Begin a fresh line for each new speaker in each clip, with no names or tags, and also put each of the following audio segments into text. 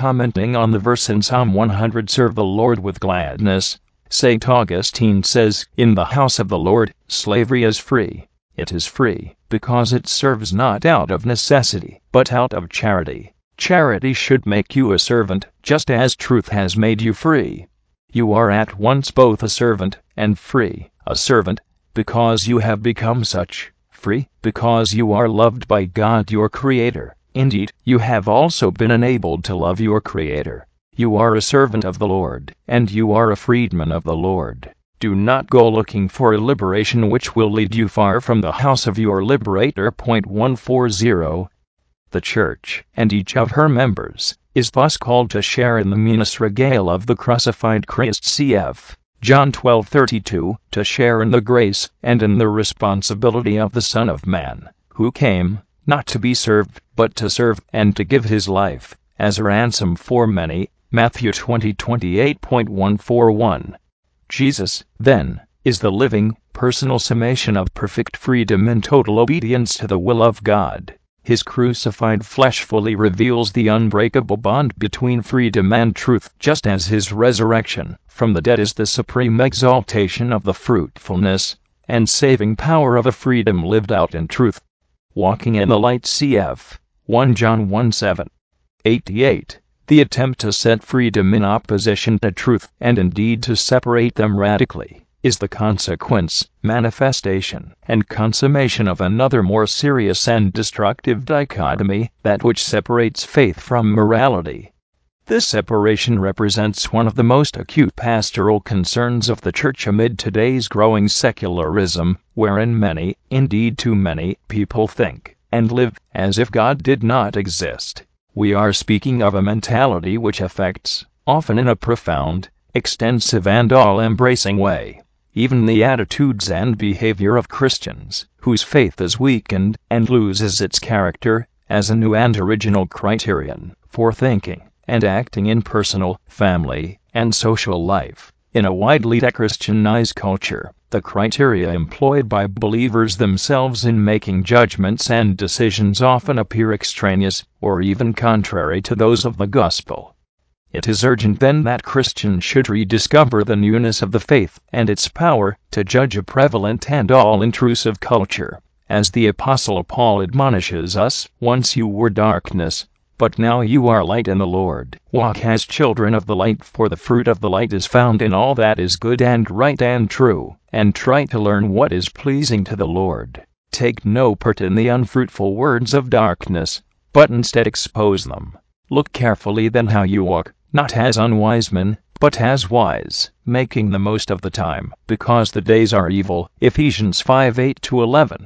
commenting on the verse in Psalm 100, "Serve the Lord with gladness." St. Augustine says, "In the house of the Lord, slavery is free. It is free because it serves not out of necessity, but out of charity. Charity should make you a servant, just as truth has made you free. You are at once both a servant and free. A servant, because you have become such; free, because you are loved by God your Creator. Indeed, you have also been enabled to love your Creator. You are a servant of the Lord, and you are a freedman of the Lord. Do not go looking for a liberation which will lead you far from the house of your liberator. 140. The Church, and each of her members, is thus called to share in the munus regale of the crucified Christ, cf. John 12:32, to share in the grace and in the responsibility of the Son of Man, who came, not to be served, but to serve, and to give his life as a ransom for many. Matthew 20:28.141. Jesus, then, is the living, personal summation of perfect freedom in total obedience to the will of God. His crucified flesh fully reveals the unbreakable bond between freedom and truth, just as his resurrection from the dead is the supreme exaltation of the fruitfulness and saving power of a freedom lived out in truth. Walking in the light, cf. 1 John 1:7. 88. The attempt to set freedom in opposition to truth, and indeed to separate them radically, is the consequence, manifestation, and consummation of another more serious and destructive dichotomy, that which separates faith from morality. This separation represents one of the most acute pastoral concerns of the Church amid today's growing secularism, wherein many, indeed too many, people think and live as if God did not exist. We are speaking of a mentality which affects, often in a profound, extensive and all-embracing way, even the attitudes and behavior of Christians, whose faith is weakened and loses its character as a new and original criterion for thinking and acting in personal, family, and social life. In a widely de-Christianized culture, the criteria employed by believers themselves in making judgments and decisions often appear extraneous, or even contrary to those of the gospel. It is urgent then that Christians should rediscover the newness of the faith and its power to judge a prevalent and all-intrusive culture. As the Apostle Paul admonishes us, "Once you were darkness, but now you are light in the Lord. Walk as children of the light, for the fruit of the light is found in all that is good and right and true, and try to learn what is pleasing to the Lord. Take no part in the unfruitful words of darkness, but instead expose them. Look carefully then how you walk, not as unwise men, but as wise, making the most of the time, because the days are evil." Ephesians 5:8-11,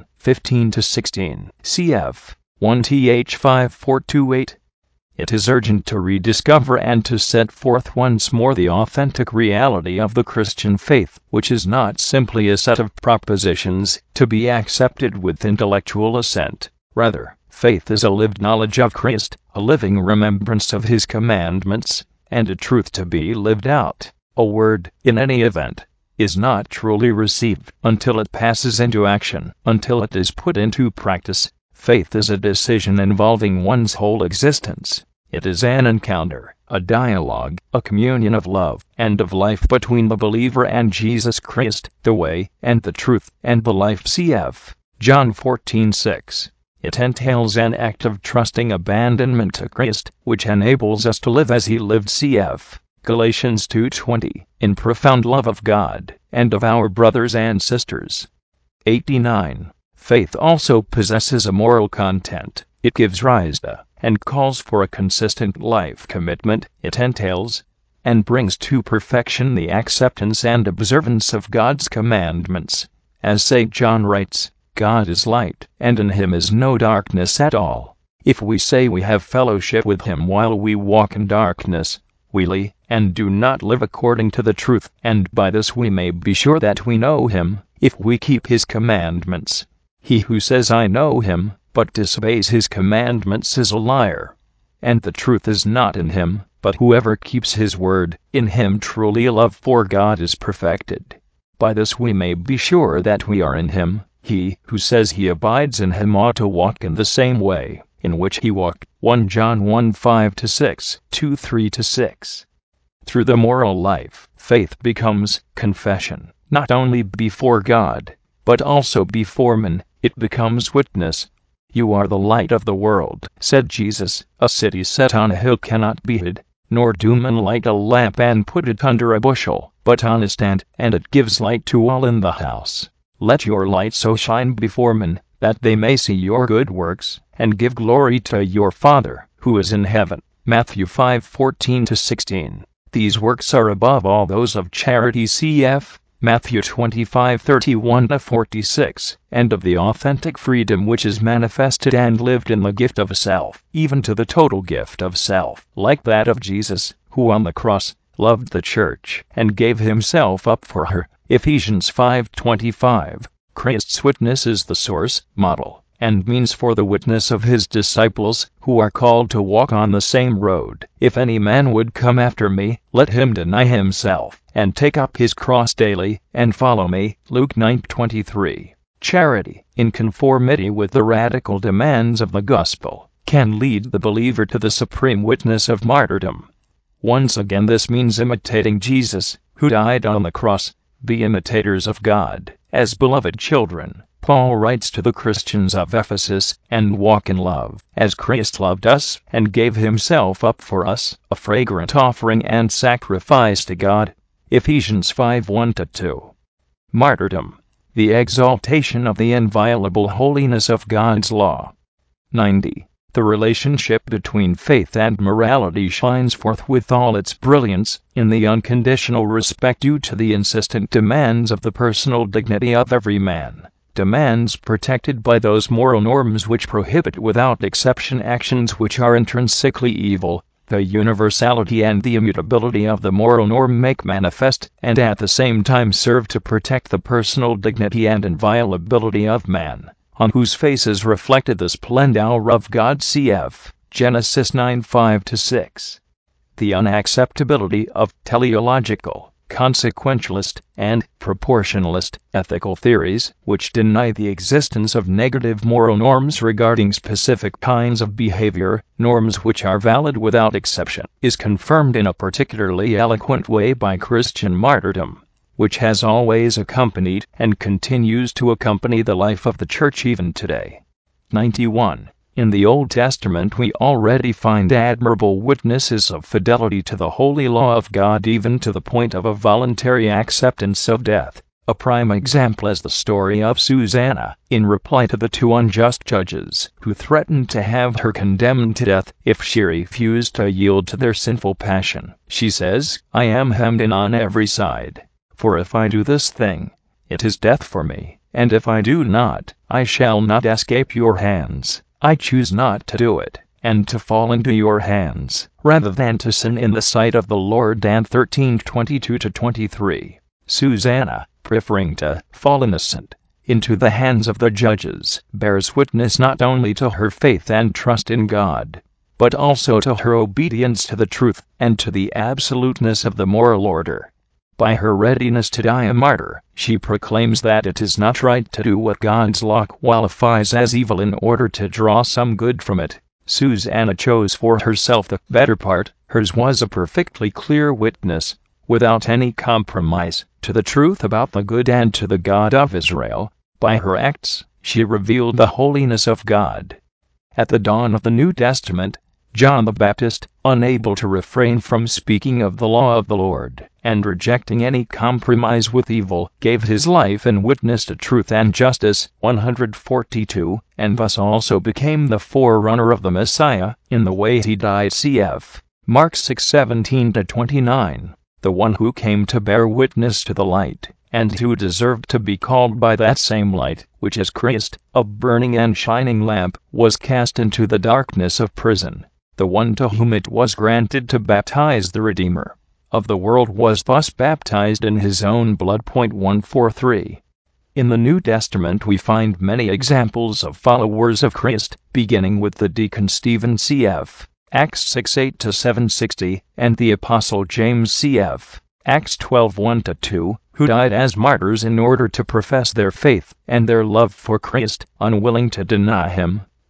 15-16, cf. 1th 5:4-8. It is urgent to rediscover and to set forth once more the authentic reality of the Christian faith, which is not simply a set of propositions to be accepted with intellectual assent. Rather, faith is a lived knowledge of Christ, a living remembrance of his commandments, and a truth to be lived out. A word, in any event, is not truly received until it passes into action, until it is put into practice. Faith is a decision involving one's whole existence. It is an encounter, a dialogue, a communion of love and of life between the believer and Jesus Christ, the way, and the truth, and the life, cf. John 14:6. It entails an act of trusting abandonment to Christ, which enables us to live as he lived, cf. Galatians 2:20, in profound love of God and of our brothers and sisters. 89. Faith also possesses a moral content. It gives rise to and calls for a consistent life commitment. It entails and brings to perfection the acceptance and observance of God's commandments. As St. John writes, "God is light, and in him is no darkness at all. If we say we have fellowship with him while we walk in darkness, we lie and do not live according to the truth, and by this we may be sure that we know him, if we keep his commandments. He who says I know him, but disobeys his commandments is a liar, and the truth is not in him. But whoever keeps his word, in him truly love for God is perfected. By this we may be sure that we are in him. He who says he abides in him ought to walk in the same way, in which he walked. 1 John 1:5-6, 2:3-6. Through the moral life, faith becomes confession, not only before God, but also before men. It becomes witness. "You are the light of the world," said Jesus. "A city set on a hill cannot be hid, nor do men light a lamp and put it under a bushel, but on a stand, and it gives light to all in the house. Let your light so shine before men, that they may see your good works, and give glory to your Father, who is in heaven." Matthew 5:14-16. These works are above all those of charity, cf. Matthew 25:31-46, and of the authentic freedom which is manifested and lived in the gift of self, even to the total gift of self, like that of Jesus, who on the cross loved the church and gave himself up for her. Ephesians 5:25. Christ's witness is the source, model, and means for the witness of his disciples, who are called to walk on the same road. "If any man would come after me, let him deny himself, and take up his cross daily, and follow me." Luke 9:23. Charity, in conformity with the radical demands of the gospel, can lead the believer to the supreme witness of martyrdom. Once again, this means imitating Jesus, who died on the cross. Be imitators of God, as beloved children, Paul writes to the Christians of Ephesus, and walk in love, as Christ loved us, and gave himself up for us, a fragrant offering and sacrifice to God. Ephesians 5:1-2. Martyrdom, the exaltation of the inviolable holiness of God's law. 90. The relationship between faith and morality shines forth with all its brilliance in the unconditional respect due to the insistent demands of the personal dignity of every man, demands protected by those moral norms which prohibit without exception actions which are intrinsically evil. The universality and the immutability of the moral norm make manifest, and at the same time serve to protect the personal dignity and inviolability of man, on whose face is reflected the splendor of God, cf. Genesis 9:5-6. The unacceptability of teleological, consequentialist, and proportionalist ethical theories, which deny the existence of negative moral norms regarding specific kinds of behavior, norms which are valid without exception, is confirmed in a particularly eloquent way by Christian martyrdom, which has always accompanied and continues to accompany the life of the Church even today. 91. In the Old Testament we already find admirable witnesses of fidelity to the holy law of God, even to the point of a voluntary acceptance of death. A prime example is the story of Susanna, in reply to the two unjust judges who threatened to have her condemned to death if she refused to yield to their sinful passion. She says, "I am hemmed in on every side. For if I do this thing, it is death for me, and if I do not, I shall not escape your hands. I choose not to do it, and to fall into your hands, rather than to sin in the sight of the Lord." Dan 13:22-23. Susanna, preferring to fall innocent into the hands of the judges, bears witness not only to her faith and trust in God, but also to her obedience to the truth and to the absoluteness of the moral order. By her readiness to die a martyr, she proclaims that it is not right to do what God's law qualifies as evil in order to draw some good from it. Susanna chose for herself the better part. Hers was a perfectly clear witness, without any compromise, to the truth about the good and to the God of Israel. By her acts, she revealed the holiness of God. At the dawn of the New Testament, John the Baptist, unable to refrain from speaking of the law of the Lord, and rejecting any compromise with evil, gave his life in witness to truth and justice. 142, and thus also became the forerunner of the Messiah, in the way he died, cf. Mark 6:17-29, the one who came to bear witness to the light, and who deserved to be called by that same light, which is Christ, a burning and shining lamp, was cast into the darkness of prison. The one to whom it was granted to baptize the Redeemer of the world was thus baptized in his own blood. 143. In the New Testament we find many examples of followers of Christ, beginning with the deacon Stephen, cf. Acts 6:8-760, and the apostle James, cf. Acts 12:1-2, who died as martyrs in order to profess their faith and their love for Christ, unwilling to deny him.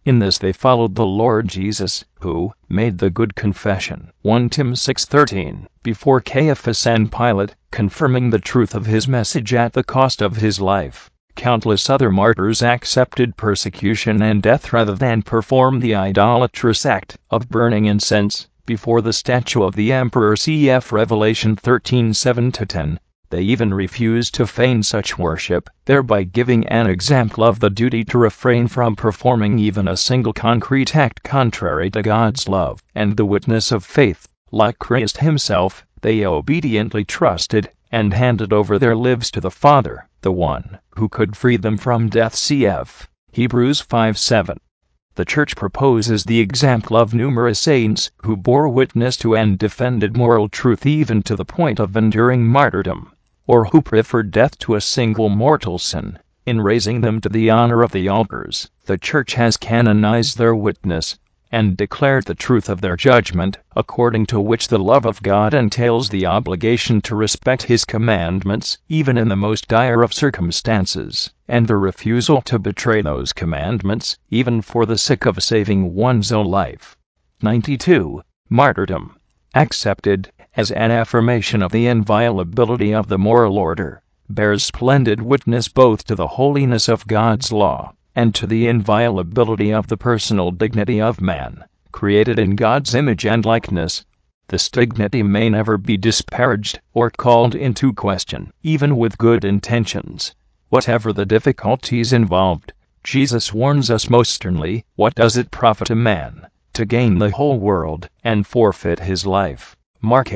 In this they followed the Lord Jesus, who made the good confession, 1 Tim 6:13, before Caiaphas and Pilate, confirming the truth of his message at the cost of his life. Countless other martyrs accepted persecution and death rather than perform the idolatrous act of burning incense before the statue of the emperor, cf. Revelation 13:7-10. They even refused to feign such worship, thereby giving an example of the duty to refrain from performing even a single concrete act contrary to God's love and the witness of faith. Like Christ himself, they obediently trusted and handed over their lives to the Father, the one who could free them from death, cf. Hebrews 5:7. The Church proposes the example of numerous saints who bore witness to and defended moral truth even to the point of enduring martyrdom, or who preferred death to a single mortal sin. In raising them to the honor of the altars, the Church has canonized their witness and declared the truth of their judgment, according to which the love of God entails the obligation to respect His commandments, even in the most dire of circumstances, and the refusal to betray those commandments, even for the sake of saving one's own life. 92. Martyrdom. Accepted as an affirmation of the inviolability of the moral order, bears splendid witness both to the holiness of God's law and to the inviolability of the personal dignity of man, created in God's image and likeness. This dignity may never be disparaged or called into question, even with good intentions. Whatever the difficulties involved, Jesus warns us most sternly, "What does it profit a man to gain the whole world and forfeit his life?" Mark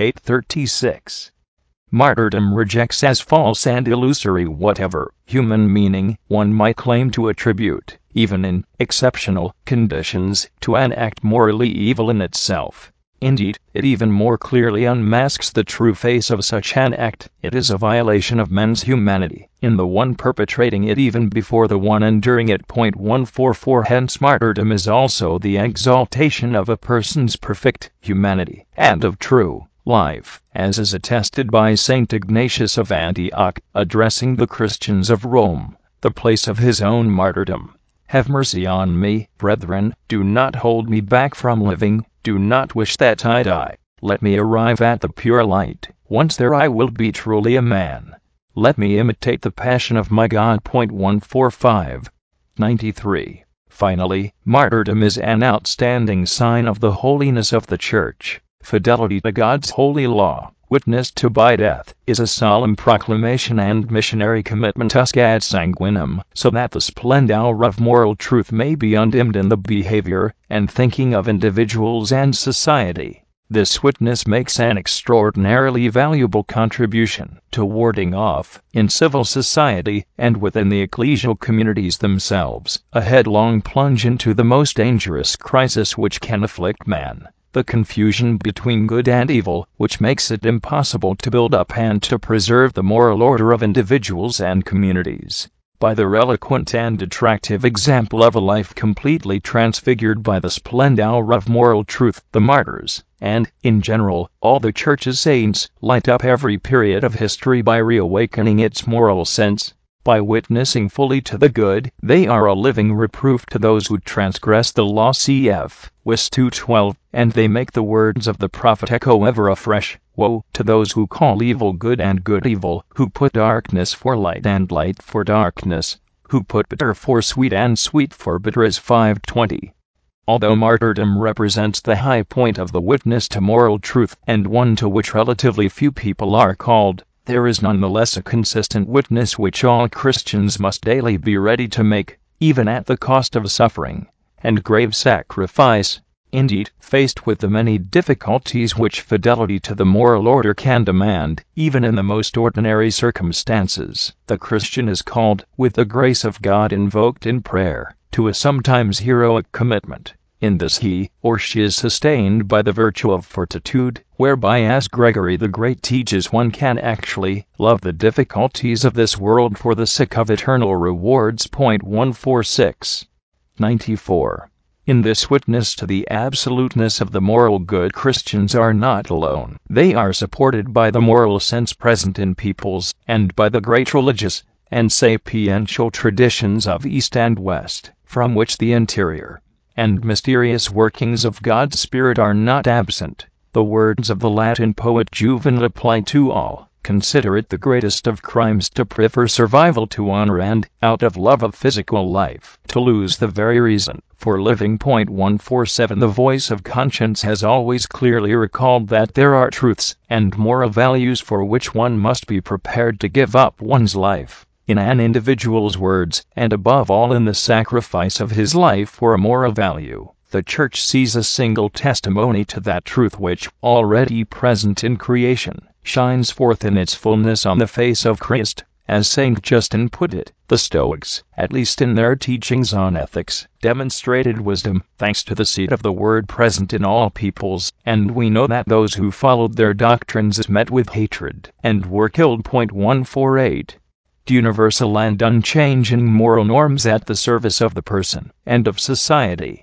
8:36. Martyrdom rejects as false and illusory whatever human meaning one might claim to attribute, even in exceptional conditions, to an act morally evil in itself. Indeed, it even more clearly unmasks the true face of such an act. It is a violation of men's humanity in the one perpetrating it even before the one enduring it. 144. Hence martyrdom is also the exaltation of a person's perfect humanity and of true life, as is attested by St. Ignatius of Antioch, addressing the Christians of Rome, the place of his own martyrdom. "Have mercy on me, brethren, do not hold me back from living, do not wish that I die. Let me arrive at the pure light. Once there I will be truly a man. Let me imitate the passion of my God." 145. 93. Finally, martyrdom is an outstanding sign of the holiness of the Church. Fidelity to God's holy law, witnessed to by death, is a solemn proclamation and missionary commitment usque ad sanguinem, so that the splendor of moral truth may be undimmed in the behavior and thinking of individuals and society. This witness makes an extraordinarily valuable contribution to warding off, in civil society and within the ecclesial communities themselves, a headlong plunge into the most dangerous crisis which can afflict man: the confusion between good and evil, which makes it impossible to build up and to preserve the moral order of individuals and communities. By the eloquent and attractive example of a life completely transfigured by the splendor of moral truth, the martyrs, and, in general, all the Church's saints, light up every period of history by reawakening its moral sense. By witnessing fully to the good, they are a living reproof to those who transgress the law, cf. Wis 2:12, and they make the words of the prophet echo ever afresh: "Woe to those who call evil good and good evil, who put darkness for light and light for darkness, who put bitter for sweet and sweet for bitter." Is 5:20. Although martyrdom represents the high point of the witness to moral truth, and one to which relatively few people are called, there is nonetheless a consistent witness which all Christians must daily be ready to make, even at the cost of suffering and grave sacrifice. Indeed, faced with the many difficulties which fidelity to the moral order can demand, even in the most ordinary circumstances, the Christian is called, with the grace of God invoked in prayer, to a sometimes heroic commitment. In this he or she is sustained by the virtue of fortitude, whereby, as Gregory the Great teaches, one can actually love the difficulties of this world for the sake of eternal rewards. 146. 94. In this witness to the absoluteness of the moral good, Christians are not alone. They are supported by the moral sense present in peoples, and by the great religious and sapiential traditions of East and West, from which the interior and mysterious workings of God's Spirit are not absent. The words of the Latin poet Juvenal apply to all. Consider it the greatest of crimes to prefer survival to honor and, out of love of physical life, to lose the very reason for living. 147 The voice of conscience has always clearly recalled that there are truths and moral values for which one must be prepared to give up one's life. In an individual's words, and above all in the sacrifice of his life for a moral value, the Church sees a single testimony to that truth which, already present in creation, shines forth in its fullness on the face of Christ. As St. Justin put it, the Stoics, at least in their teachings on ethics, demonstrated wisdom, thanks to the seed of the word present in all peoples, and we know that those who followed their doctrines met with hatred, and were killed. 148. Universal and unchanging moral norms at the service of the person and of society.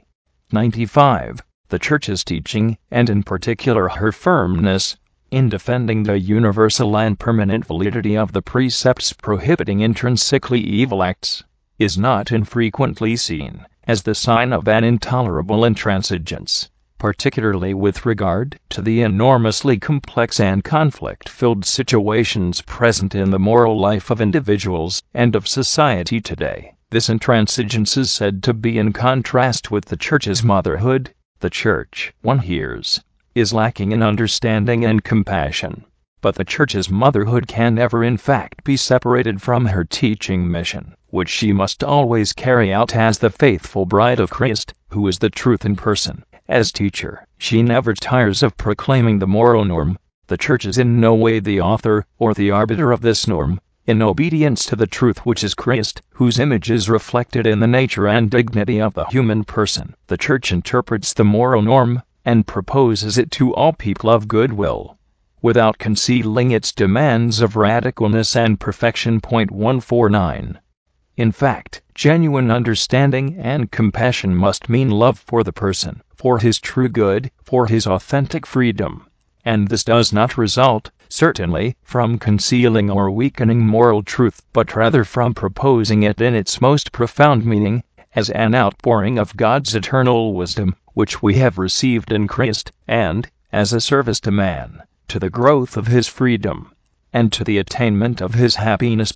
95. The Church's teaching, and in particular her firmness, in defending the universal and permanent validity of the precepts prohibiting intrinsically evil acts, is not infrequently seen as the sign of an intolerable intransigence, particularly with regard to the enormously complex and conflict-filled situations present in the moral life of individuals and of society today. This intransigence is said to be in contrast with the Church's motherhood. The Church, one hears, is lacking in understanding and compassion, but the Church's motherhood can never in fact be separated from her teaching mission, which she must always carry out as the faithful bride of Christ, who is the truth in person. As teacher, she never tires of proclaiming the moral norm. The Church is in no way the author or the arbiter of this norm. In obedience to the truth which is Christ, whose image is reflected in the nature and dignity of the human person, the Church interprets the moral norm and proposes it to all people of good will, without concealing its demands of radicalness and perfection. 149. In fact, genuine understanding and compassion must mean love for the person, for his true good, for his authentic freedom. And this does not result, certainly, from concealing or weakening moral truth, but rather from proposing it in its most profound meaning, as an outpouring of God's eternal wisdom, which we have received in Christ, and, as a service to man, to the growth of his freedom, and to the attainment of his happiness.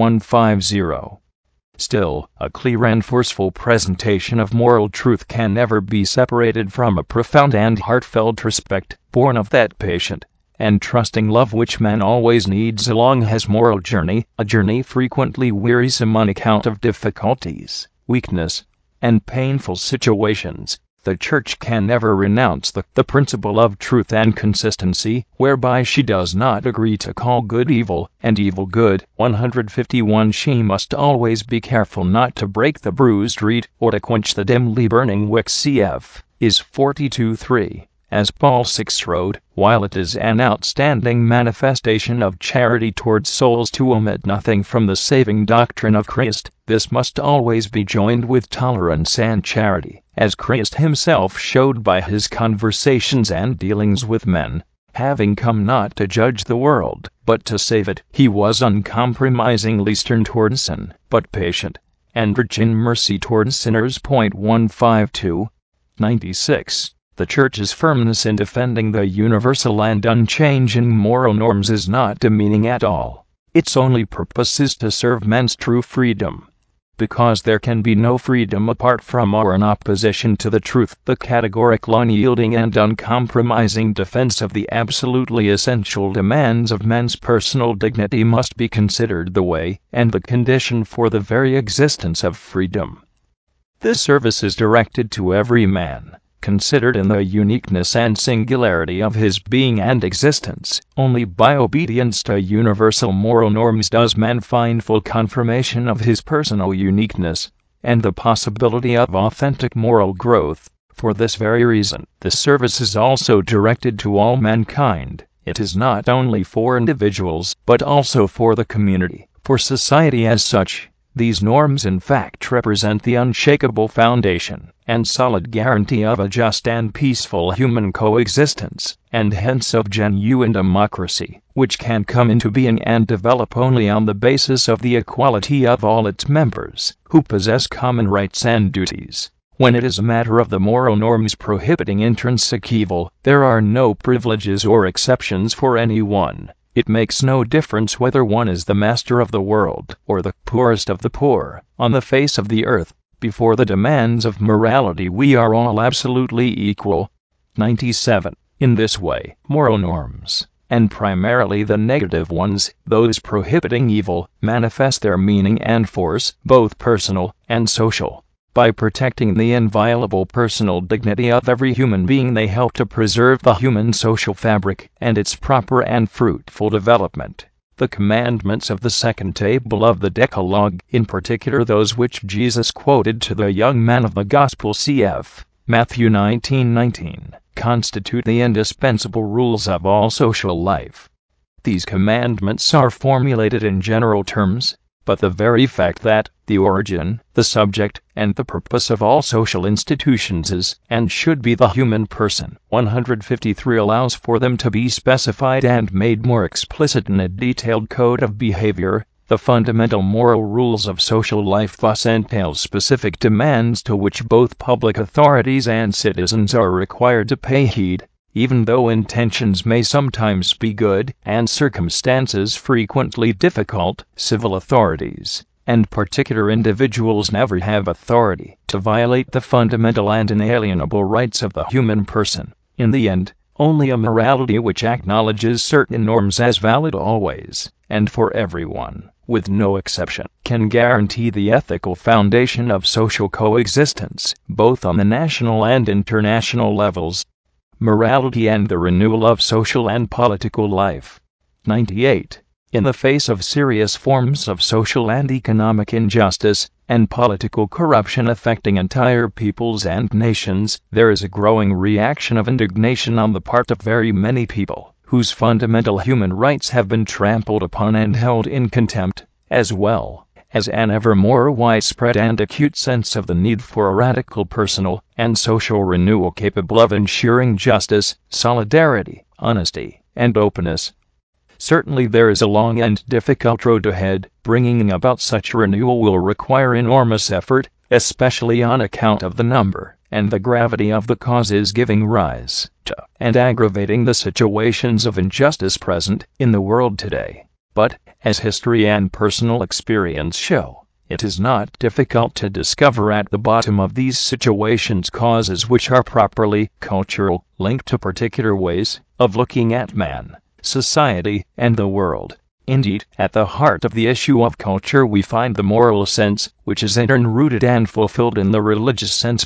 150. Still, a clear and forceful presentation of moral truth can never be separated from a profound and heartfelt respect, born of that patient and trusting love which man always needs along his moral journey, a journey frequently wearisome on account of difficulties, weakness, and painful situations. The Church can never renounce the principle of truth and consistency, whereby she does not agree to call good evil, and evil good. 151. She must always be careful not to break the bruised reed, or to quench the dimly burning wick. Cf. is 42:3. As Paul VI wrote, while it is an outstanding manifestation of charity towards souls to omit nothing from the saving doctrine of Christ, this must always be joined with tolerance and charity, as Christ himself showed by his conversations and dealings with men. Having come not to judge the world, but to save it, he was uncompromisingly stern toward sin, but patient and rich in mercy toward sinners. 152. 96. The Church's firmness in defending the universal and unchanging moral norms is not demeaning at all. Its only purpose is to serve men's true freedom. Because there can be no freedom apart from or in opposition to the truth, the categorical, unyielding and uncompromising defense of the absolutely essential demands of men's personal dignity must be considered the way and the condition for the very existence of freedom. This service is directed to every man, considered in the uniqueness and singularity of his being and existence. Only by obedience to universal moral norms does man find full confirmation of his personal uniqueness, and the possibility of authentic moral growth. For this very reason, the service is also directed to all mankind. It is not only for individuals, but also for the community, for society as such. These norms in fact represent the unshakable foundation and solid guarantee of a just and peaceful human coexistence, and hence of genuine democracy, which can come into being and develop only on the basis of the equality of all its members, who possess common rights and duties. When it is a matter of the moral norms prohibiting intrinsic evil, there are no privileges or exceptions for anyone. It makes no difference whether one is the master of the world or the poorest of the poor on the face of the earth. Before the demands of morality, we are all absolutely equal. 97. In this way, moral norms, and primarily the negative ones, those prohibiting evil, manifest their meaning and force, both personal and social. By protecting the inviolable personal dignity of every human being, they help to preserve the human social fabric and its proper and fruitful development. The commandments of the second table of the Decalogue, in particular those which Jesus quoted to the young man of the Gospel cf. Matthew 19:19, constitute the indispensable rules of all social life. These commandments are formulated in general terms, but the very fact that the origin, the subject, and the purpose of all social institutions is, and should be, the human person, 153, allows for them to be specified and made more explicit in a detailed code of behavior. The fundamental moral rules of social life thus entail specific demands to which both public authorities and citizens are required to pay heed. Even though intentions may sometimes be good, and circumstances frequently difficult, civil authorities, and particular individuals, never have authority to violate the fundamental and inalienable rights of the human person. In the end, only a morality which acknowledges certain norms as valid always, and for everyone, with no exception, can guarantee the ethical foundation of social coexistence, both on the national and international levels. Morality and the renewal of social and political life. 98. In the face of serious forms of social and economic injustice, and political corruption affecting entire peoples and nations, there is a growing reaction of indignation on the part of very many people, whose fundamental human rights have been trampled upon and held in contempt, as well as an ever more widespread and acute sense of the need for a radical personal and social renewal capable of ensuring justice, solidarity, honesty, and openness. Certainly there is a long and difficult road ahead. Bringing about such renewal will require enormous effort, especially on account of the number and the gravity of the causes giving rise to and aggravating the situations of injustice present in the world today. But, as history and personal experience show, it is not difficult to discover at the bottom of these situations causes which are properly cultural, linked to particular ways of looking at man, society, and the world. Indeed, at the heart of the issue of culture we find the moral sense, which is in turn rooted and fulfilled in the religious sense.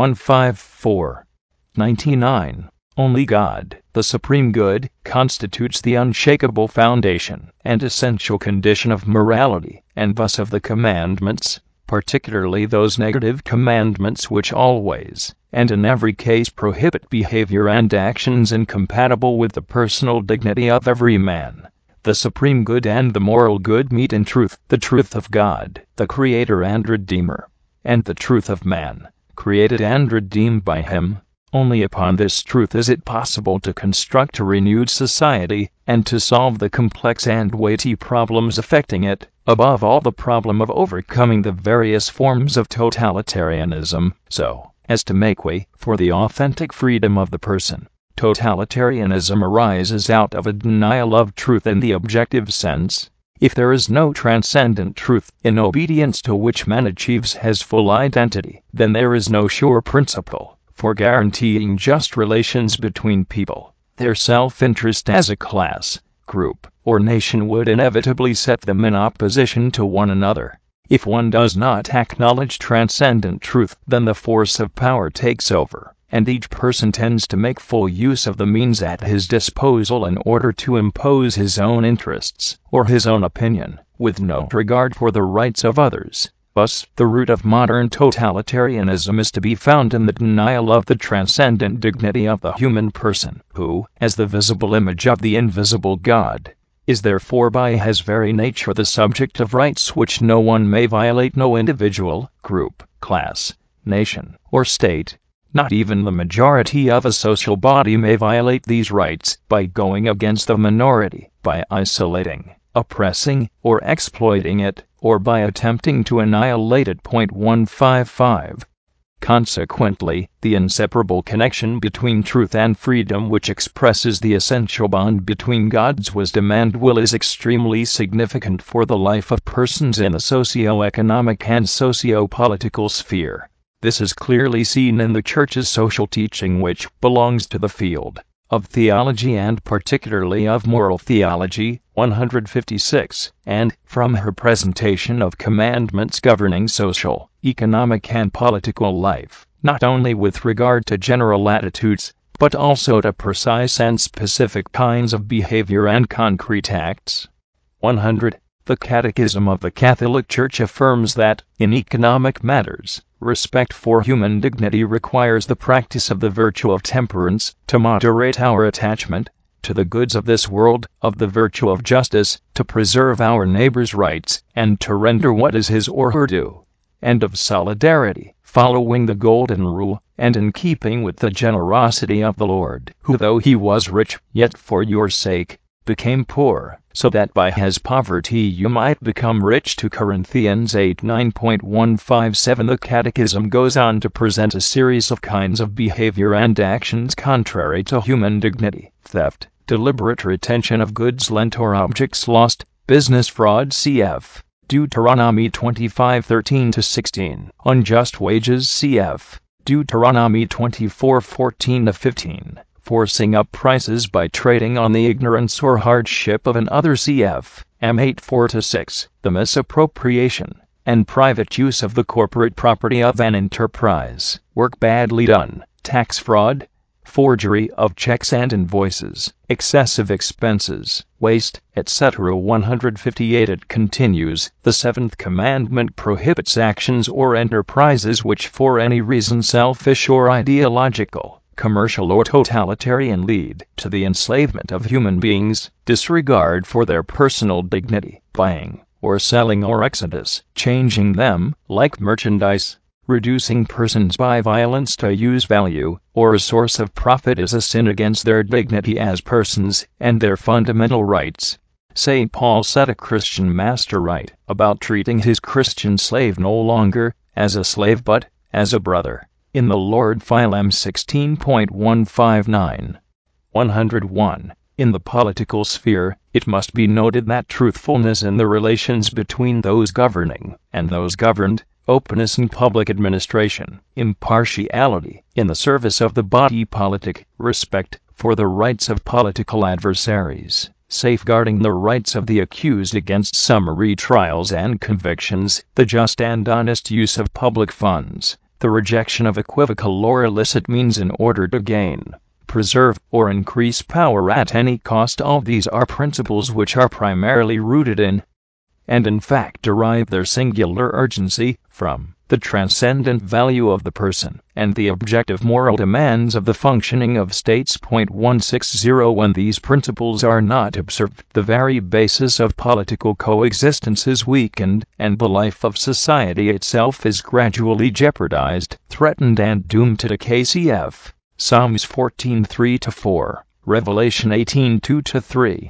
154. 99. Only God, the supreme good, constitutes the unshakable foundation and essential condition of morality, and thus of the commandments, particularly those negative commandments which always, and in every case, prohibit behavior and actions incompatible with the personal dignity of every man. The supreme good and the moral good meet in truth, the truth of God, the Creator and Redeemer, and the truth of man, created and redeemed by Him. Only upon this truth is it possible to construct a renewed society, and to solve the complex and weighty problems affecting it, above all the problem of overcoming the various forms of totalitarianism, so as to make way for the authentic freedom of the person. Totalitarianism arises out of a denial of truth in the objective sense. If there is no transcendent truth, in obedience to which man achieves his full identity, then there is no sure principle for guaranteeing just relations between people. Their self-interest as a class, group, or nation would inevitably set them in opposition to one another. If one does not acknowledge transcendent truth, then the force of power takes over, and each person tends to make full use of the means at his disposal in order to impose his own interests or his own opinion, with no regard for the rights of others. Thus, the root of modern totalitarianism is to be found in the denial of the transcendent dignity of the human person, who, as the visible image of the invisible God, is therefore by his very nature the subject of rights which no one may violate, no individual, group, class, nation, or state. Not even the majority of a social body may violate these rights by going against the minority, by isolating, oppressing, or exploiting it, or by attempting to annihilate it. 155. Consequently, the inseparable connection between truth and freedom, which expresses the essential bond between God's wisdom and will, is extremely significant for the life of persons in the socio-economic and socio-political sphere. This is clearly seen in the Church's social teaching, which belongs to the field of theology and particularly of moral theology, 156, and from her presentation of commandments governing social, economic and political life, not only with regard to general attitudes, but also to precise and specific kinds of behavior and concrete acts. 100. The Catechism of the Catholic Church affirms that, in economic matters, respect for human dignity requires the practice of the virtue of temperance, to moderate our attachment to the goods of this world, of the virtue of justice, to preserve our neighbor's rights, and to render what is his or her due, and of solidarity, following the Golden Rule, and in keeping with the generosity of the Lord, who, though he was rich, yet for your sake became poor, so that by his poverty you might become rich. 2 Corinthians 8:9.157. The Catechism goes on to present a series of kinds of behavior and actions contrary to human dignity: theft, deliberate retention of goods lent or objects lost, business fraud, cf. Deuteronomy 25:13-16, unjust wages, cf. Deuteronomy 24:14-15, forcing up prices by trading on the ignorance or hardship of another, cf. M 8:4-6, the misappropriation and private use of the corporate property of an enterprise, work badly done, tax fraud, forgery of checks and invoices, excessive expenses, waste, etc. 158. It continues, the seventh commandment prohibits actions or enterprises which for any reason, selfish or ideological, commercial or totalitarian, lead to the enslavement of human beings, disregard for their personal dignity, buying or selling or exodus, changing them, like merchandise, reducing persons by violence to use value or a source of profit is a sin against their dignity as persons and their fundamental rights. St. Paul set a Christian master right about treating his Christian slave no longer as a slave but as a brother in the Lord. Philem 16.159. 101. In the political sphere, it must be noted that truthfulness in the relations between those governing and those governed, openness in public administration, impartiality in the service of the body politic, respect for the rights of political adversaries, safeguarding the rights of the accused against summary trials and convictions, the just and honest use of public funds, the rejection of equivocal or illicit means in order to gain, preserve, or increase power at any cost. All these are principles which are primarily rooted in, and in fact derive their singular urgency from, the transcendent value of the person, and the objective moral demands of the functioning of states. 160. When these principles are not observed, the very basis of political coexistence is weakened, and the life of society itself is gradually jeopardized, threatened, and doomed to decay. Cf. Psalms 14:3-4, Revelation 18:2-3,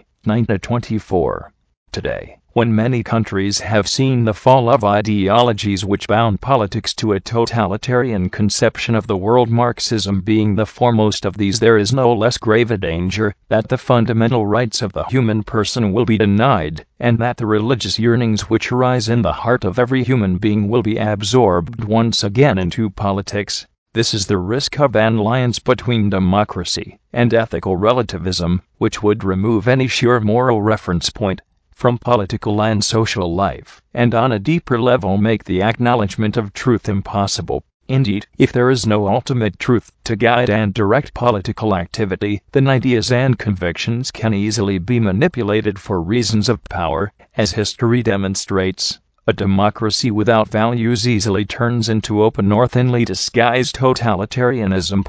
9-24. Today, when many countries have seen the fall of ideologies which bound politics to a totalitarian conception of the world, Marxism being the foremost of these, there is no less grave a danger that the fundamental rights of the human person will be denied, and that the religious yearnings which arise in the heart of every human being will be absorbed once again into politics. This is the risk of an alliance between democracy and ethical relativism, which would remove any sure moral reference point from political and social life, and on a deeper level make the acknowledgement of truth impossible. Indeed, if there is no ultimate truth to guide and direct political activity, then ideas and convictions can easily be manipulated for reasons of power, as history demonstrates. A democracy without values easily turns into open or thinly disguised totalitarianism.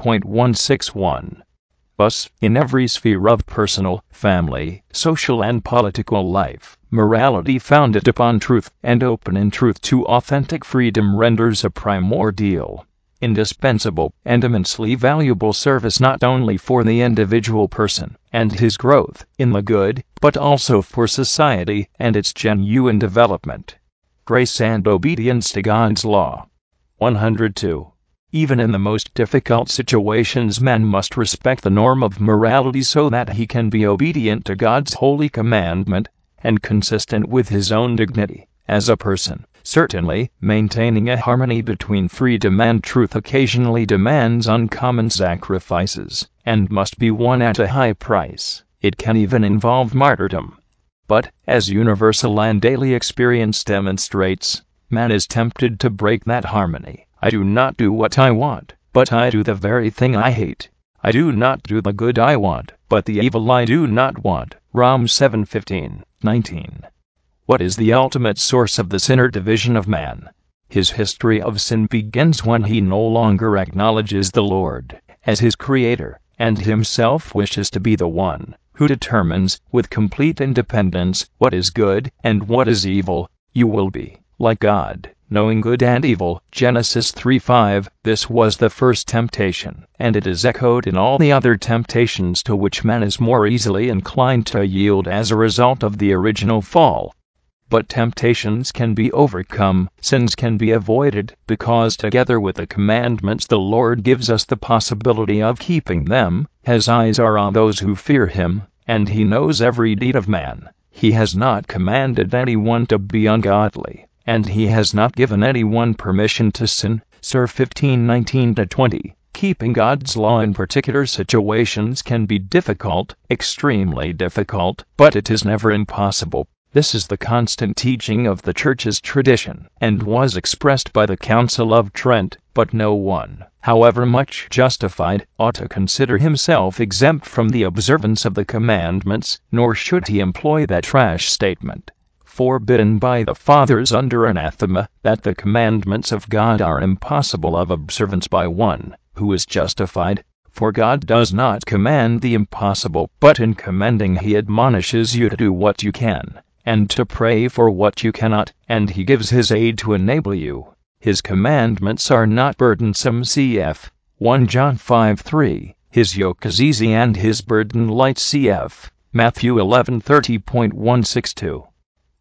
161. Thus, in every sphere of personal, family, social and political life, morality founded upon truth and open in truth to authentic freedom renders a primordial, indispensable, and immensely valuable service not only for the individual person and his growth in the good, but also for society and its genuine development. Grace and obedience to God's law. 102. Even in the most difficult situations, man must respect the norm of morality so that he can be obedient to God's holy commandment and consistent with his own dignity as a person. Certainly, maintaining a harmony between freedom and truth occasionally demands uncommon sacrifices, and must be won at a high price. It can even involve martyrdom. But, as universal and daily experience demonstrates, man is tempted to break that harmony. I do not do what I want, but I do the very thing I hate. I do not do the good I want, but the evil I do not want. Rom 7:15, 19. What is the ultimate source of this inner division of man? His history of sin begins when he no longer acknowledges the Lord as his creator, and himself wishes to be the one who determines, with complete independence, what is good and what is evil. You will be like God, knowing good and evil. Genesis 3:5. This was the first temptation, and it is echoed in all the other temptations to which man is more easily inclined to yield as a result of the original fall. But temptations can be overcome, sins can be avoided, because together with the commandments the Lord gives us the possibility of keeping them. His eyes are on those who fear him, and he knows every deed of man. He has not commanded anyone to be ungodly, and he has not given anyone permission to sin. Sir 15:19-20. Keeping God's law in particular situations can be difficult, extremely difficult, but it is never impossible. This is the constant teaching of the Church's tradition, and was expressed by the Council of Trent. But no one, however much justified, ought to consider himself exempt from the observance of the commandments, nor should he employ that rash statement, forbidden by the Fathers under anathema, that the commandments of God are impossible of observance by one who is justified. For God does not command the impossible, but in commending he admonishes you to do what you can, and to pray for what you cannot, and he gives his aid to enable you. His commandments are not burdensome. Cf. 1 John 5:3. His yoke is easy and his burden light. Cf. Matthew 11:30.162.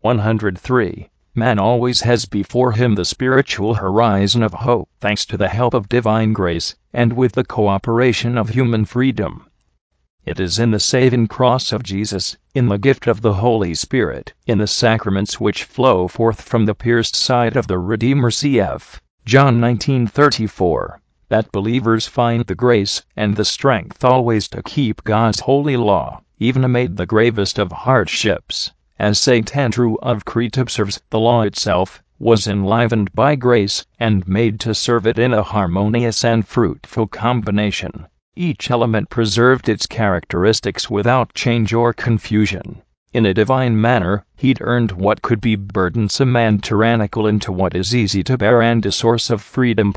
103. Man always has before him the spiritual horizon of hope, thanks to the help of divine grace, and with the cooperation of human freedom. It is in the saving cross of Jesus, in the gift of the Holy Spirit, in the sacraments which flow forth from the pierced side of the Redeemer. Cf. John 19:34, that believers find the grace and the strength always to keep God's holy law, even amid the gravest of hardships. As St. Andrew of Crete observes, the law itself was enlivened by grace, and made to serve it in a harmonious and fruitful combination. Each element preserved its characteristics without change or confusion. In a divine manner, he turned what could be burdensome and tyrannical into what is easy to bear and a source of freedom.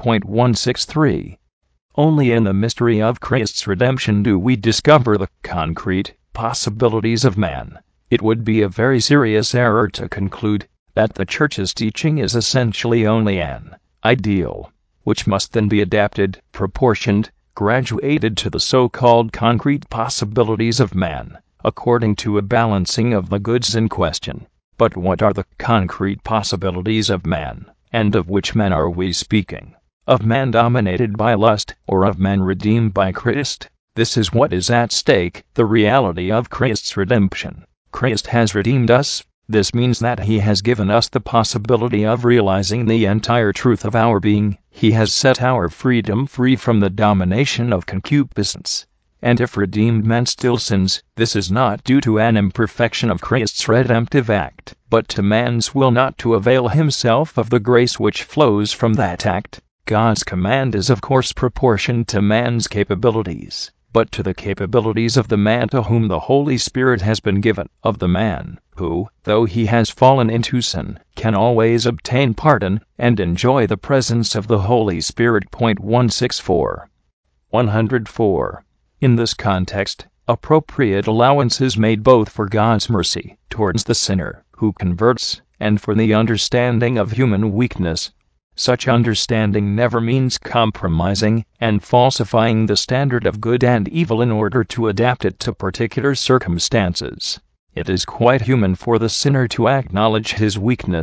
163. Only in the mystery of Christ's redemption do we discover the concrete possibilities of man. It would be a very serious error to conclude that the Church's teaching is essentially only an ideal, which must then be adapted, proportioned, graduated to the so-called concrete possibilities of man, according to a balancing of the goods in question. But what are the concrete possibilities of man, and of which man are we speaking? Of man dominated by lust, or of man redeemed by Christ? This is what is at stake, the reality of Christ's redemption. Christ has redeemed us. This means that he has given us the possibility of realizing the entire truth of our being. He has set our freedom free from the domination of concupiscence. And if redeemed man still sins, this is not due to an imperfection of Christ's redemptive act, but to man's will not to avail himself of the grace which flows from that act. God's command is of course proportioned to man's capabilities, but to the capabilities of the man to whom the Holy Spirit has been given, of the man who, though he has fallen into sin, can always obtain pardon and enjoy the presence of the Holy Spirit. 164. 104. In this context, appropriate allowance is made both for God's mercy towards the sinner who converts, and for the understanding of human weakness. Such understanding never means compromising and falsifying the standard of good and evil in order to adapt it to particular circumstances. It is quite human for the sinner to acknowledge his weakness,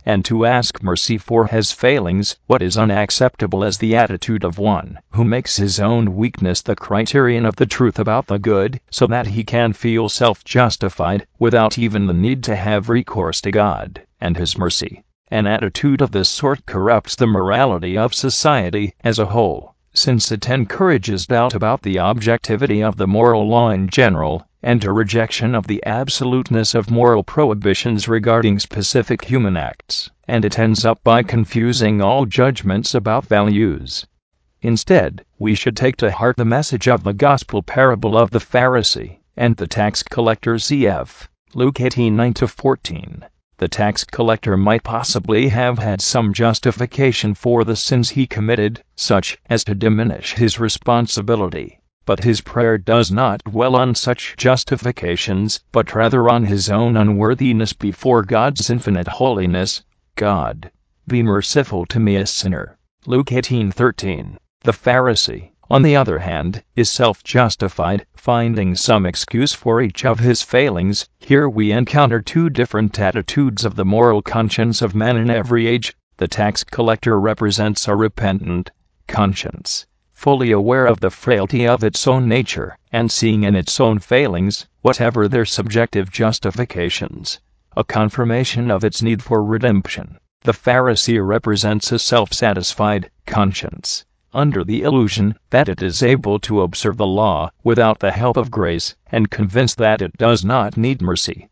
and to ask mercy for his failings. What is unacceptable is the attitude of one who makes his own weakness the criterion of the truth about the good, so that he can feel self-justified without even the need to have recourse to God and his mercy. An attitude of this sort corrupts the morality of society as a whole, since it encourages doubt about the objectivity of the moral law in general, and a rejection of the absoluteness of moral prohibitions regarding specific human acts, and it ends up by confusing all judgments about values. Instead, we should take to heart the message of the gospel parable of the Pharisee and the tax collector, cf. Luke 18:9-14. The tax collector might possibly have had some justification for the sins he committed, such as to diminish his responsibility. But his prayer does not dwell on such justifications, but rather on his own unworthiness before God's infinite holiness. God, be merciful to me, a sinner. Luke 18:13. The Pharisee, on the other hand, is self-justified, finding some excuse for each of his failings. Here we encounter two different attitudes of the moral conscience of man in every age. The tax collector represents a repentant conscience, fully aware of the frailty of its own nature, and seeing in its own failings, whatever their subjective justifications, a confirmation of its need for redemption. The Pharisee represents a self-satisfied conscience, under the illusion that it is able to observe the law without the help of grace, and convinced that it does not need mercy.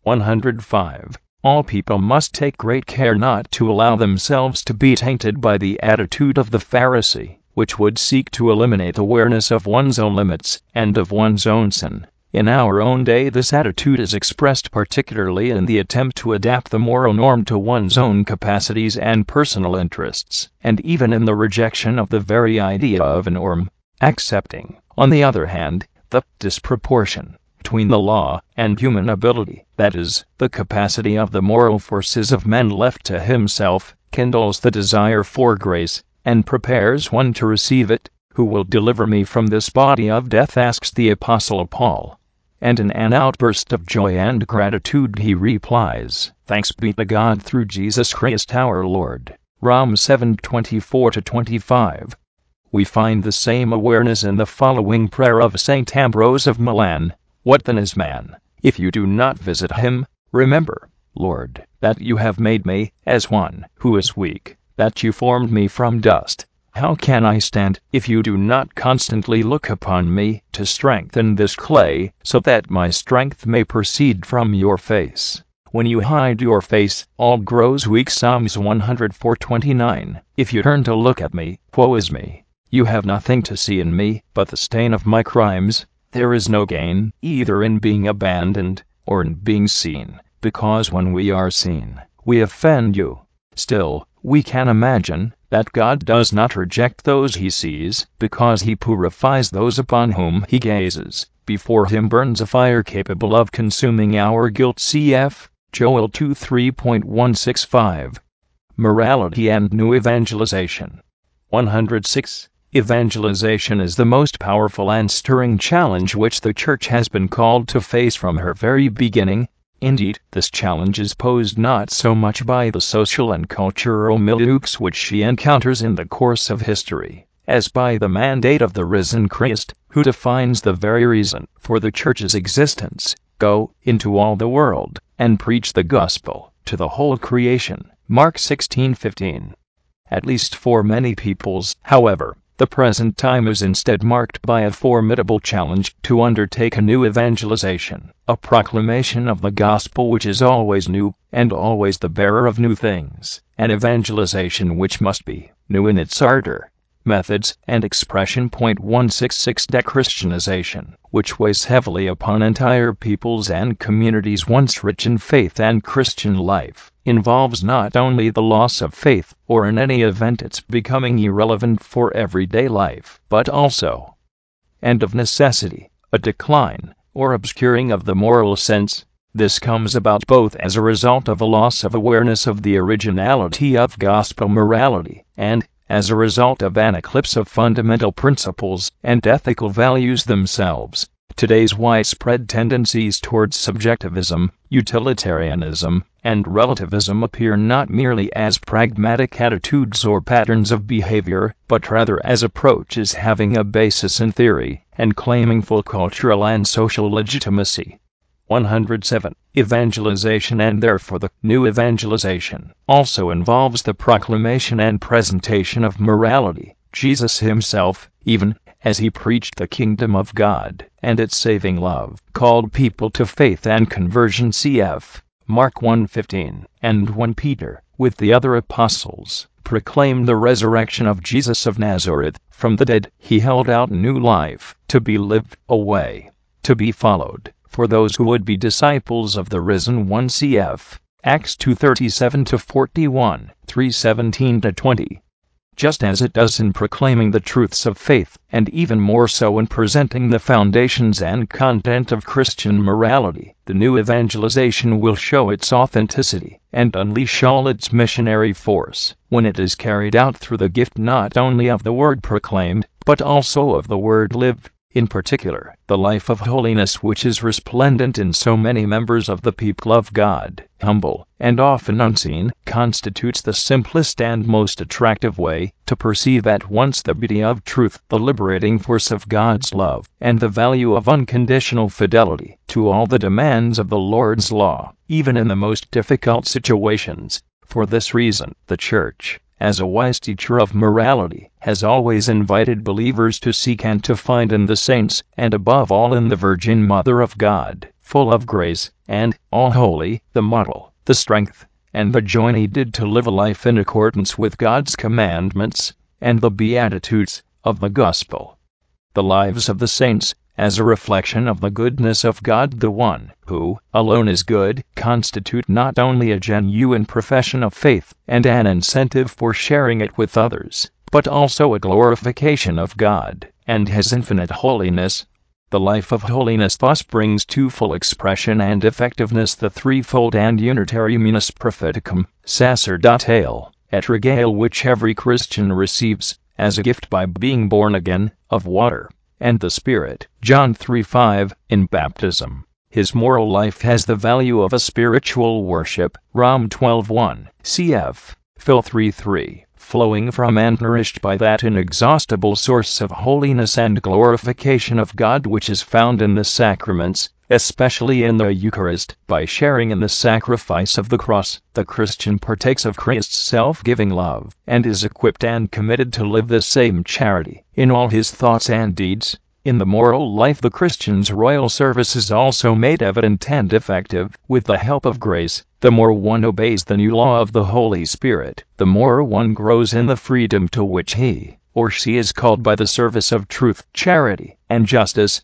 105. All people must take great care not to allow themselves to be tainted by the attitude of the Pharisee, which would seek to eliminate awareness of one's own limits and of one's own sin. In our own day, this attitude is expressed particularly in the attempt to adapt the moral norm to one's own capacities and personal interests, and even in the rejection of the very idea of a norm, accepting, on the other hand, the disproportion between the law and human ability, that is, the capacity of the moral forces of man left to himself, kindles the desire for grace, and prepares one to receive it. Who will deliver me from this body of death, asks the Apostle Paul. And in an outburst of joy and gratitude he replies, Thanks be to God through Jesus Christ our Lord. Romans 7:24-25. We find the same awareness in the following prayer of St. Ambrose of Milan. What then is man, if you do not visit him? Remember, Lord, that you have made me as one who is weak, that you formed me from dust. How can I stand if you do not constantly look upon me to strengthen this clay, so that my strength may proceed from your face? When you hide your face, all grows weak. Psalms 104:29. If you turn to look at me, woe is me. You have nothing to see in me but the stain of my crimes. There is no gain either in being abandoned or in being seen, because when we are seen, we offend you. Still, we can imagine that God does not reject those he sees, because he purifies those upon whom he gazes. Before him burns a fire capable of consuming our guilt. Cf. Joel 2:3.165. Morality and New Evangelization. 106. Evangelization is the most powerful and stirring challenge which the Church has been called to face from her very beginning. Indeed, this challenge is posed not so much by the social and cultural milieux which she encounters in the course of history, as by the mandate of the risen Christ, who defines the very reason for the Church's existence. Go into all the world, and preach the gospel to the whole creation. Mark 16:15. At least for many peoples, however, the present time is instead marked by a formidable challenge to undertake a new evangelization, a proclamation of the gospel which is always new, and always the bearer of new things, an evangelization which must be new in its ardor, methods, and expression. 166. Dechristianization, which weighs heavily upon entire peoples and communities once rich in faith and Christian life, involves not only the loss of faith, or in any event its becoming irrelevant for everyday life, but also, and of necessity, a decline, or obscuring of the moral sense. This comes about both as a result of a loss of awareness of the originality of gospel morality, and as a result of an eclipse of fundamental principles and ethical values themselves. Today's widespread tendencies towards subjectivism, utilitarianism, and relativism appear not merely as pragmatic attitudes or patterns of behavior, but rather as approaches having a basis in theory and claiming full cultural and social legitimacy. 107. Evangelization, and therefore the new evangelization, also involves the proclamation and presentation of morality. Jesus himself, even as he preached the kingdom of God and its saving love, called people to faith and conversion, cf. Mark 1:15, and when Peter, with the other apostles, proclaimed the resurrection of Jesus of Nazareth from the dead, he held out new life, to be lived, a way to be followed, for those who would be disciples of the risen one, cf. Acts 2:37-41, 3:17-20. Just as it does in proclaiming the truths of faith, and even more so in presenting the foundations and content of Christian morality, the new evangelization will show its authenticity and unleash all its missionary force when it is carried out through the gift not only of the word proclaimed, but also of the word lived. In particular, the life of holiness which is resplendent in so many members of the people of God, humble and often unseen, constitutes the simplest and most attractive way to perceive at once the beauty of truth, the liberating force of God's love, and the value of unconditional fidelity to all the demands of the Lord's law, even in the most difficult situations. For this reason, the Church, as a wise teacher of morality, has always invited believers to seek and to find in the saints, and above all in the Virgin Mother of God, full of grace, and all holy, the model, the strength, and the joy needed to live a life in accordance with God's commandments, and the beatitudes of the gospel. The lives of the saints, as a reflection of the goodness of God the One, who alone is good, constitute not only a genuine profession of faith and an incentive for sharing it with others, but also a glorification of God and His infinite holiness. The life of holiness thus brings to full expression and effectiveness the threefold and unitary munus propheticum, sacerdotale, et regale which every Christian receives as a gift by being born again, of water and the Spirit, John 3:5, in baptism. His moral life has the value of a spiritual worship, Rom 12:1, cf. Phil 3:3, flowing from and nourished by that inexhaustible source of holiness and glorification of God which is found in the sacraments, especially in the Eucharist. By sharing in the sacrifice of the cross, the Christian partakes of Christ's self-giving love, and is equipped and committed to live the same charity in all his thoughts and deeds. In the moral life, the Christian's royal service is also made evident and effective. With the help of grace, the more one obeys the new law of the Holy Spirit, the more one grows in the freedom to which he or she is called by the service of truth, charity, and justice.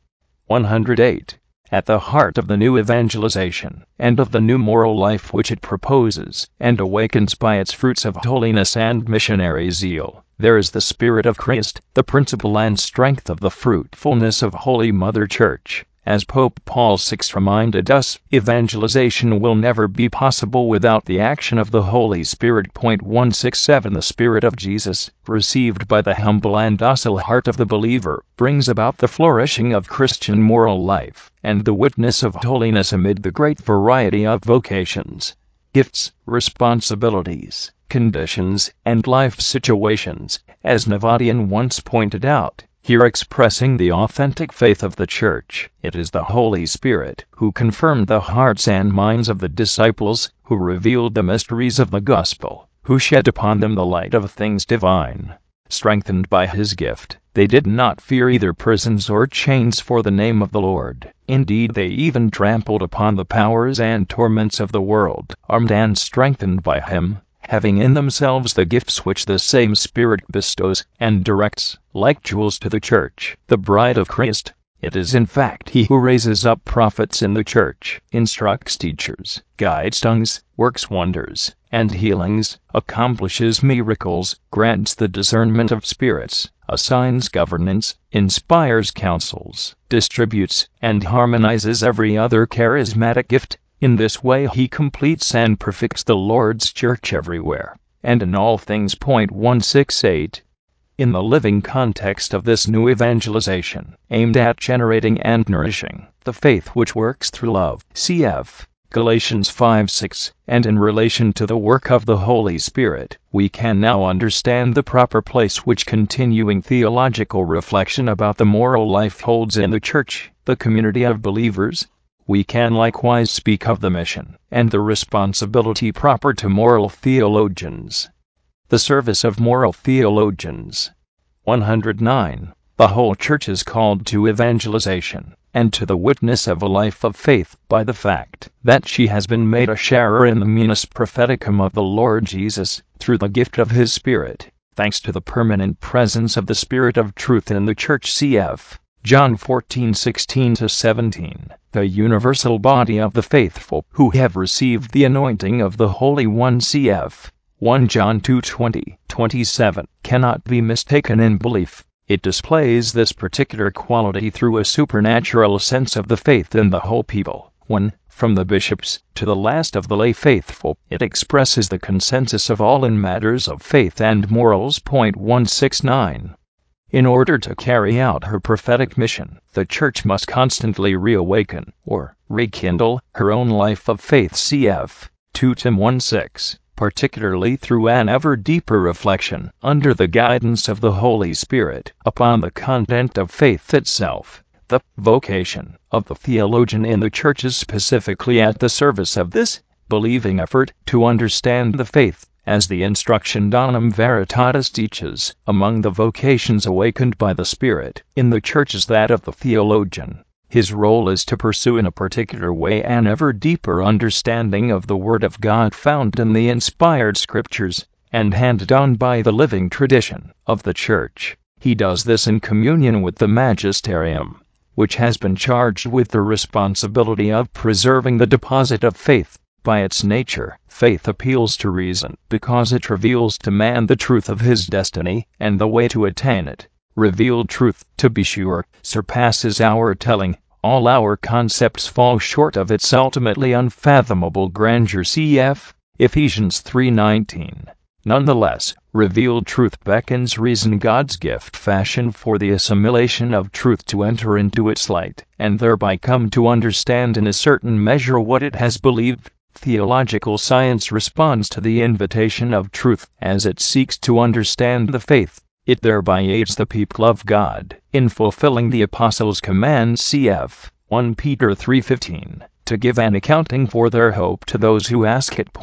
108. At the heart of the new evangelization, and of the new moral life which it proposes and awakens by its fruits of holiness and missionary zeal, there is the Spirit of Christ, the principle and strength of the fruitfulness of Holy Mother Church. As Pope Paul VI reminded us, evangelization will never be possible without the action of the Holy Spirit. 167 The Spirit of Jesus, received by the humble and docile heart of the believer, brings about the flourishing of Christian moral life, and the witness of holiness amid the great variety of vocations, gifts, responsibilities, conditions, and life situations, as Navadian once pointed out. Here expressing the authentic faith of the Church, it is the Holy Spirit who confirmed the hearts and minds of the disciples, who revealed the mysteries of the gospel, who shed upon them the light of things divine. Strengthened by his gift, they did not fear either prisons or chains for the name of the Lord. Indeed, they even trampled upon the powers and torments of the world, armed and strengthened by him, having in themselves the gifts which the same Spirit bestows and directs, like jewels to the Church, the bride of Christ. It is in fact he who raises up prophets in the Church, instructs teachers, guides tongues, works wonders and healings, accomplishes miracles, grants the discernment of spirits, assigns governance, inspires counsels, distributes and harmonizes every other charismatic gift. In this way he completes and perfects the Lord's Church everywhere, and in all things. 168. in the living context of this new evangelization, aimed at generating and nourishing the faith which works through love. Cf. Galatians 5:6, and in relation to the work of the Holy Spirit, we can now understand the proper place which continuing theological reflection about the moral life holds in the Church, the community of believers. We can likewise speak of the mission and the responsibility proper to moral theologians. The service of moral theologians. 109. The whole Church is called to evangelization and to the witness of a life of faith by the fact that she has been made a sharer in the munus propheticum of the Lord Jesus through the gift of His Spirit, thanks to the permanent presence of the Spirit of truth in the Church. Cf. John 14:16-17. The universal body of the faithful who have received the anointing of the Holy One. Cf. 1 John 2:20-27 cannot be mistaken in belief. It displays this particular quality through a supernatural sense of the faith in the whole people. 1. From the bishops to the last of the lay faithful, it expresses the consensus of all in matters of faith and morals. 169. In order to carry out her prophetic mission, the Church must constantly reawaken, or rekindle, her own life of faith. Cf. 2 Tim 1:6. Particularly through an ever deeper reflection, under the guidance of the Holy Spirit, upon the content of faith itself. The vocation of the theologian in the Church is specifically at the service of this believing effort to understand the faith, as the Instruction Donum Veritatis teaches. Among the vocations awakened by the Spirit in the Church is that of the theologian. His role is to pursue in a particular way an ever deeper understanding of the Word of God found in the inspired Scriptures, and handed down by the living tradition of the Church. He does this in communion with the magisterium, which has been charged with the responsibility of preserving the deposit of faith. By its nature, faith appeals to reason, because it reveals to man the truth of his destiny, and the way to attain it. Revealed truth, to be sure, surpasses our telling. All our concepts fall short of its ultimately unfathomable grandeur. Cf. Ephesians 3:19. Nonetheless, revealed truth beckons reason, God's gift fashioned for the assimilation of truth, to enter into its light, and thereby come to understand in a certain measure what it has believed. Theological science responds to the invitation of truth as it seeks to understand the faith. It thereby aids the people of God in fulfilling the Apostles' commands. Cf. 1 Peter 3:15, to give an accounting for their hope to those who ask it.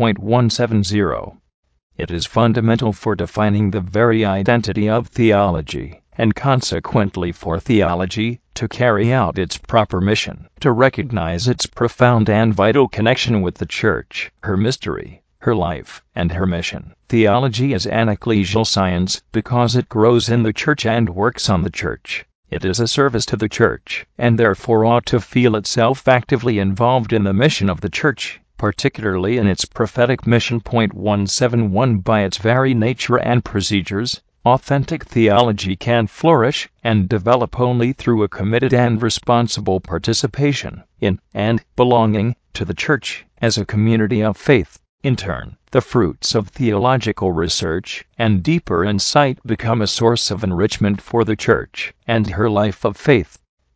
170. It is fundamental for defining the very identity of theology, and consequently for theology to carry out its proper mission, to recognize its profound and vital connection with the Church, her mystery, her life, and her mission. Theology is an ecclesial science because it grows in the Church and works on the Church. It is a service to the Church, and therefore ought to feel itself actively involved in the mission of the Church, particularly in its prophetic mission. 171. By its very nature and procedures, authentic theology can flourish and develop only through a committed and responsible participation in and belonging to the Church as a community of faith. In turn, the fruits of theological research and deeper insight become a source of enrichment for the Church and her life of faith.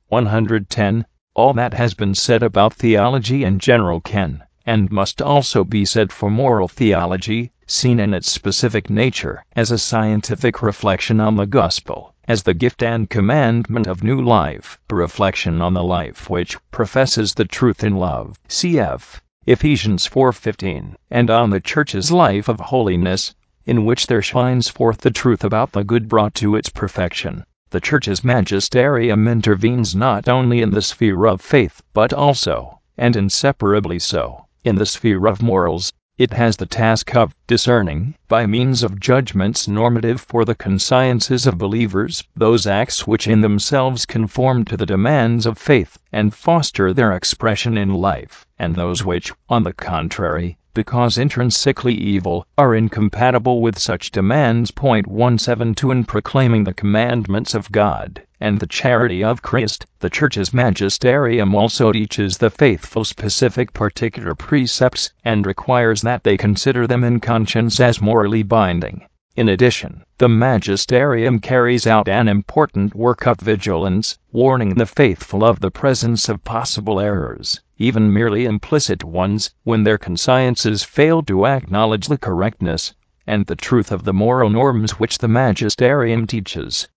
110. All that has been said about theology in general can and must also be said for moral theology, seen in its specific nature as a scientific reflection on the gospel, as the gift and commandment of new life, a reflection on the life which professes the truth in love. Cf. Ephesians 4:15, and on the Church's life of holiness, in which there shines forth the truth about the good brought to its perfection. The Church's magisterium intervenes not only in the sphere of faith, but also, and inseparably so, in the sphere of morals. It has the task of discerning, by means of judgments normative for the consciences of believers, those acts which in themselves conform to the demands of faith and foster their expression in life, and those which, on the contrary, because intrinsically evil, are incompatible with such demands. 172. In proclaiming the commandments of God and the charity of Christ, the Church's magisterium also teaches the faithful specific particular precepts, and requires that they consider them in conscience as morally binding. In addition, the magisterium carries out an important work of vigilance, warning the faithful of the presence of possible errors, even merely implicit ones, when their consciences fail to acknowledge the correctness and the truth of the moral norms which the magisterium teaches.